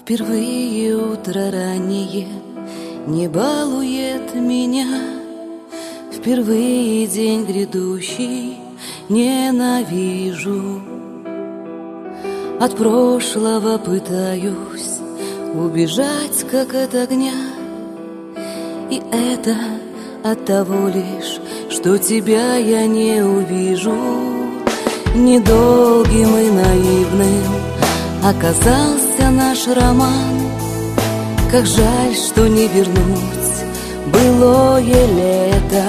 Впервые утро раннее не балует меня, впервые день грядущий ненавижу. От прошлого пытаюсь убежать, как от огня, и это от того лишь, что тебя я не увижу. Недолгим и наивным оказался наш роман. Как жаль, что не вернуть былое лето.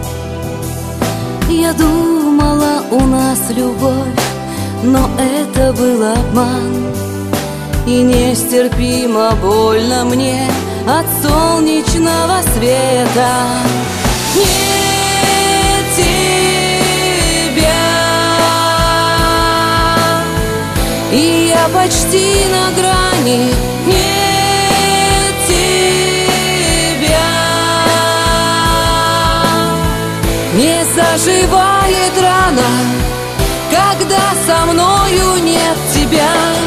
Я думала, у нас любовь, но это был обман. И нестерпимо больно мне от солнечного света. Нет тебя, и я почти на грани. Нет тебя, не заживает рана, когда со мною нет тебя.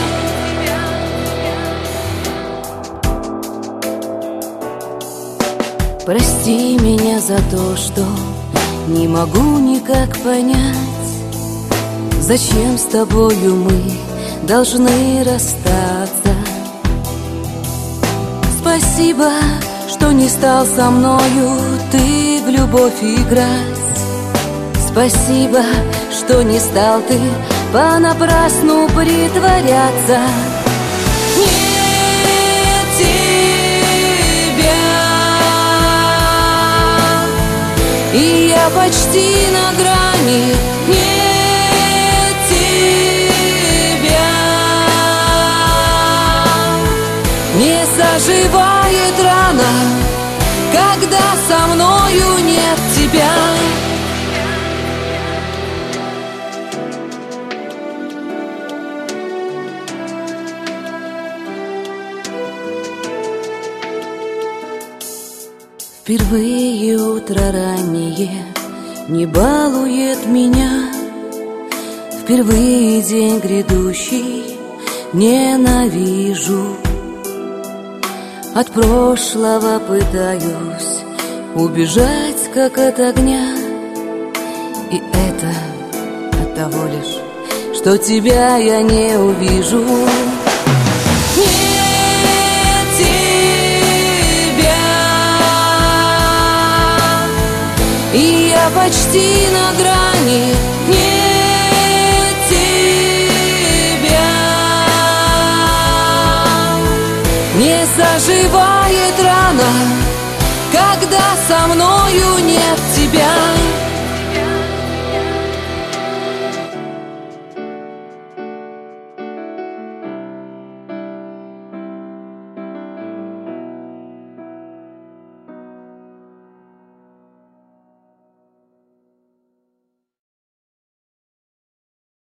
Прости меня за то, что не могу никак понять, зачем с тобою мы должны расстаться. Спасибо, что не стал со мною ты в любовь играть. Спасибо, что не стал ты понапрасну притворяться. Нет тебя, и я почти на грани. Нет тебя, не заживает рана, когда со мною нет тебя. Впервые утро раннее не балует меня, впервые день грядущий ненавижу. От прошлого пытаюсь убежать, как от огня, и это от того лишь, что тебя я не увижу. И я почти на грани. Нет тебя, не заживает рана, когда со мною